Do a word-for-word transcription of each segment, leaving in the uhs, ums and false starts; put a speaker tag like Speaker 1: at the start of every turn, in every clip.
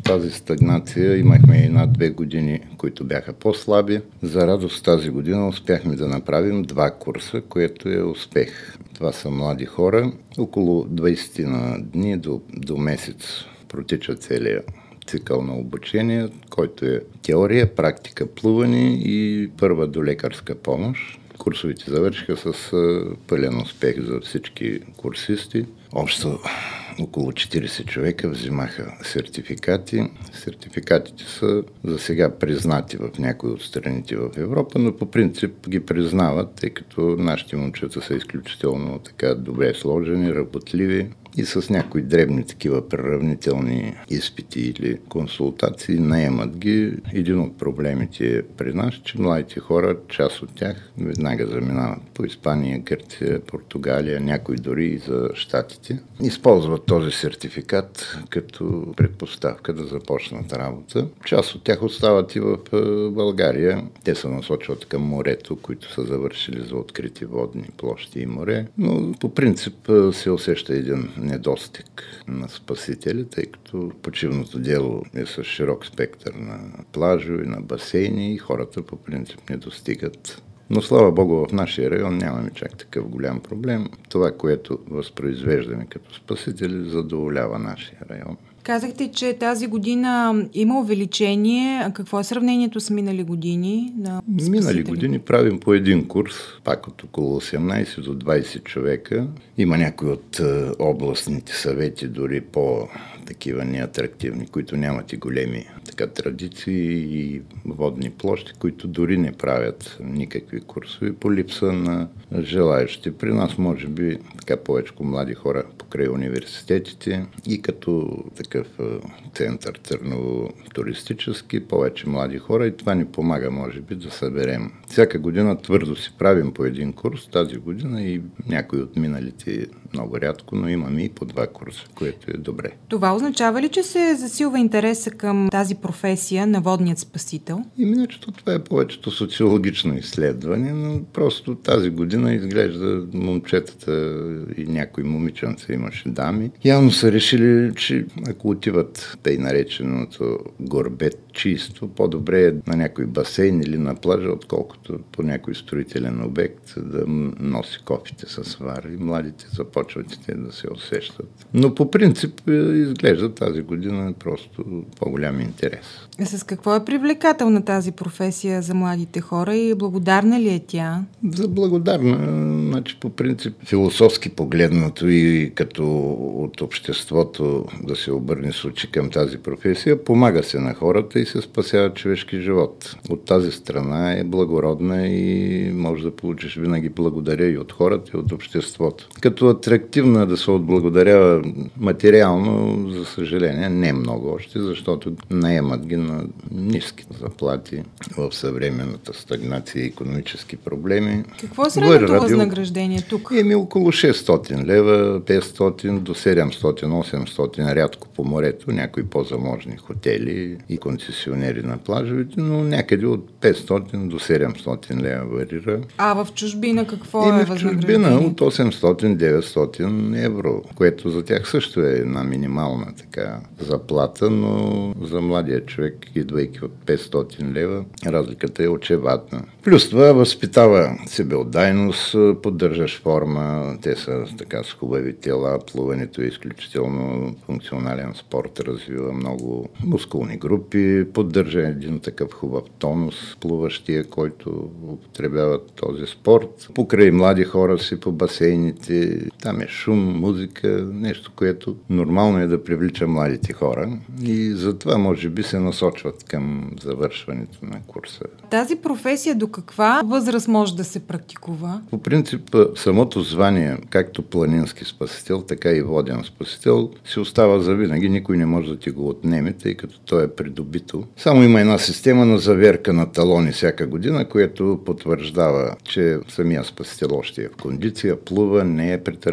Speaker 1: тази стагнация имахме и над две години, които бяха по-слаби. За радост тази година успяхме да направим два курса, което е успех. Това са млади хора. Около двайсет на дни до, до месец протича целият цикъл на обучение, който е теория, практика, плуване и първа до лекарска помощ. Курсовете завършиха с пълен успех за всички курсисти. Общо около четирийсет човека взимаха сертификати. Сертификатите са за сега признати в някои от страните в Европа, но по принцип ги признават, тъй като нашите момчета са изключително така добре сложени, работливи и с някои дребни такива преравнителни изпити или консултации наемат ги. Един от проблемите е при нас, че младите хора, част от тях веднага заминават по Испания, Гърция, Португалия, някои дори и за Щатите. Използват този сертификат като предпоставка да започнат работа. Част от тях остават и в България. Те се насочват към морето, които са завършили за открити водни площи и море. Но по принцип се усеща един недостиг на спасители, тъй като почивното дело е с широк спектър на плажове, на басейни и хората по принцип не достигат. Но слава Богу, в нашия район нямаме чак такъв голям проблем. Това, което възпроизвеждаме като спасители, задоволява нашия район.
Speaker 2: Казахте, че тази година има увеличение. А какво е сравнението с минали години? На
Speaker 1: минали години правим по един курс, пак от около осемнайсет до двайсет човека. Има някои от е, областните съвети, дори по такива неатрактивни, които нямат и големи така, традиции и водни площи, които дори не правят никакви курсове по липса на желаещи. При нас може би така повече млади хора покрай университетите и като такъв център Търново туристически, повече млади хора и това ни помага може би да съберем. Всяка година твърдо си правим по един курс, тази година и някои от миналите много рядко, но имаме и по два курса, което е добре.
Speaker 2: Това означава ли, че се засилва интереса към тази професия на водният спасител?
Speaker 1: Иначе това е повечето социологично изследване, но просто тази година изглежда момчетата и някои момиченца, имаше дами. Явно са решили, че ако отиват тъй нареченото горбетчийство, по-добре е на някой басейн или на плажа, отколкото по някой строителен обект да носи кофите с вар и младите започват и те да се усещат. Но по принцип изглежда тази година просто по-голям интерес.
Speaker 2: С какво е привлекателна тази професия за младите хора и благодарна ли е тя?
Speaker 1: За благодарна, значи по принцип философски погледнато и като от обществото да се обърне с очи към тази професия, помага се на хората и се спасява човешки живот. От тази страна е благородна и може да получиш винаги благодаря и от хората, и от обществото. Като атрактивна да се отблагодарява материално, за съжаление, не много още, защото наемат ги на ниски заплати в съвременната стагнация и икономически проблеми.
Speaker 2: Какво е средното възнаграждение тук?
Speaker 1: Еми около шестстотин лева, петстотин до седемстотин-осемстотин, рядко по морето, някои по-заможни хотели и концесионери на плажовете, но някъде от петстотин до седемстотин лева варира.
Speaker 2: А в чужбина какво
Speaker 1: Еми,
Speaker 2: е
Speaker 1: в
Speaker 2: възнаграждение?
Speaker 1: чужбина от осемстотин-деветстотин евро, което за тях също е една минимална така заплата, но за младия човек, идвайки от петстотин лева, разликата е очевадна. Плюс това възпитава себеотдайност, поддържаш форма, те са така с хубави тела, плуването е изключително функционален спорт, развива много мускулни групи, поддържа един такъв хубав тонус, плуващия, който употребява този спорт. Покрай млади хора си по басейните, там е шум, музика, нещо, което нормално е да привлича младите хора и затова може би се насочват към завършването на курса.
Speaker 2: Тази професия до каква възраст може да се практикува?
Speaker 1: По принцип, самото звание, както планински спасител, така и воден спасител, си остава завинаги. Никой не може да ти го отнеме, тъй като то е придобито. Само има една система на заверка на талони всяка година, което потвърждава, че самия спасител още е в кондиция, плува, не е претърпял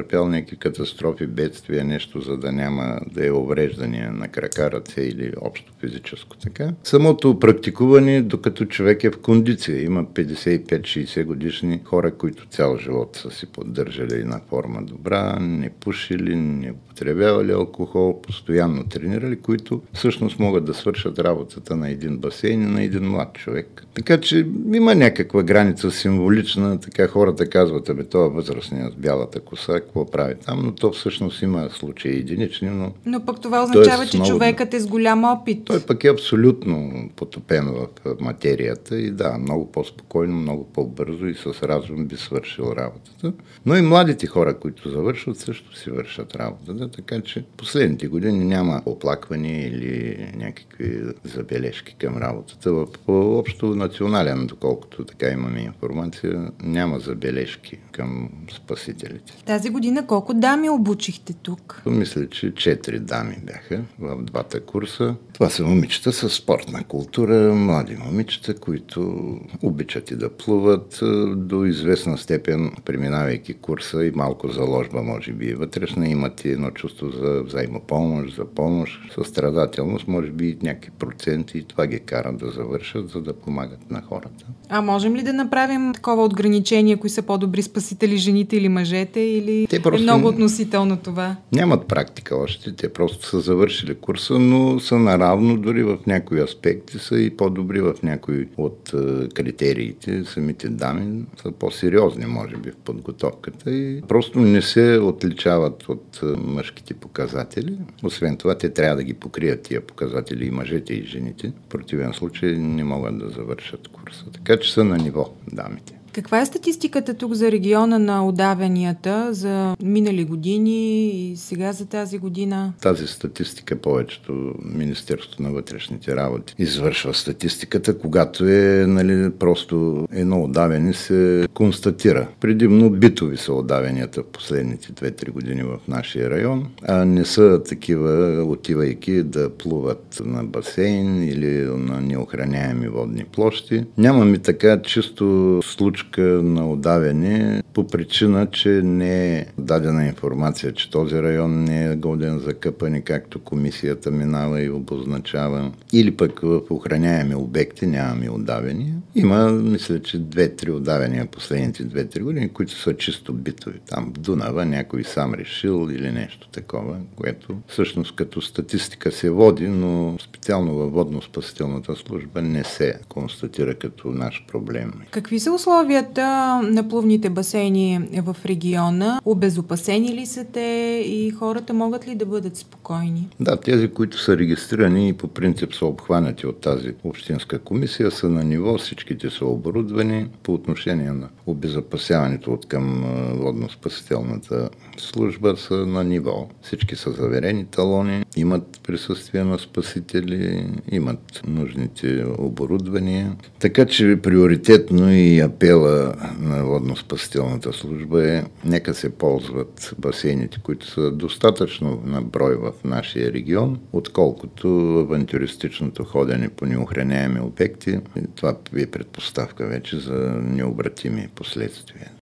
Speaker 1: претърпял някакви катастрофи, бедствия, нещо, за да няма да е увреждания на крака, ръце или общо физическо. Така. Самото практикуване, докато човек е в кондиция. Има петдесет и пет шейсет годишни хора, които цял живот са си поддържали на форма добра, не пушили, не употребявали алкохол, постоянно тренирали, които всъщност могат да свършат работата на един басейн и на един млад човек. Така че има някаква граница символична, така хората казват, абе това възрастният с бялата коса, какво прави там, но то всъщност има случаи единични, но...
Speaker 2: Но пък това означава,
Speaker 1: е
Speaker 2: че човекът е с голям опит.
Speaker 1: Той пък е абсолютно потопен в материята и да, много по-спокойно, много по-бързо и с разум би свършил работата. Но и младите хора, които завършват, също си вършат работата, така че последните години няма оплаквания или някакви забележки към работата. В общо национален, доколкото така имаме информация, няма забележки към спасителите.
Speaker 2: Тази година колко дами обучихте тук?
Speaker 1: Мисля, че четири дами бяха в двата курса. Това са момичета с спортна култура, млади момичета, които обичат и да плуват до известна степен, преминавайки курса и малко заложба, може би и вътрешна, имат и едно чувство за взаимопомощ, за помощ, състрадателност, може би и някакви проценти и това ги кара да завършат, за да помагат на хората.
Speaker 2: А можем ли да направим такова отграничение, кои са по-добри спасители, жените или мъжете, или е много относително това?
Speaker 1: Нямат практика още, те просто са завършили курса, но са наравно, дори в някои аспекти са и по-добри в някои от е, критериите. Самите дами са по-сериозни, може би, в подготовката и просто не се отличават от е, мъжките показатели. Освен това, те трябва да ги покрият тия показатели и мъжете и жените. В противен случай не могат да завършат курса. Така че са на ниво дамите.
Speaker 2: Каква е статистиката тук за региона на удавянията за минали години и сега за тази година?
Speaker 1: Тази статистика повечето Министерството на вътрешните работи извършва статистиката, когато е нали, просто едно удавяне се констатира. Предимно битови са удавянията в последните две-три години в нашия район, а не са такива отивайки да плуват на басейн или на неохраняеми водни площи. Нямаме така чисто случка на удавяне по причина, че не е дадена информация, че този район не е годен за къпане, както комисията минава и обозначава. Или пък в охраняеми обекти нямаме удавяния. Има, мисля, че две-три удавяния последните две-три години, които са чисто битови. Там в Дунава някой сам решил или нещо такова, което всъщност като статистика се води, но специално във водно-спасителната служба не се констатира като наш проблем.
Speaker 2: Какви са условията на плувните басейни в региона? Обезопасени ли са те и хората могат ли да бъдат спокойни?
Speaker 1: Да, тези, които са регистрирани и по принцип са обхванати от тази общинска комисия, са на ниво, всичките са оборудвани по отношение на обезопасяването от към водно-спасителната служба са на ниво. Всички са заверени талони, имат присъствие на спасители, имат нужните оборудвания. Така че приоритетно и апела на водно-спасителната служба е нека се ползват басейните, които са достатъчно на брой в нашия регион, отколкото авантюристичното ходене по неохраняеми обекти. Това е предпоставка вече за необратими последствия.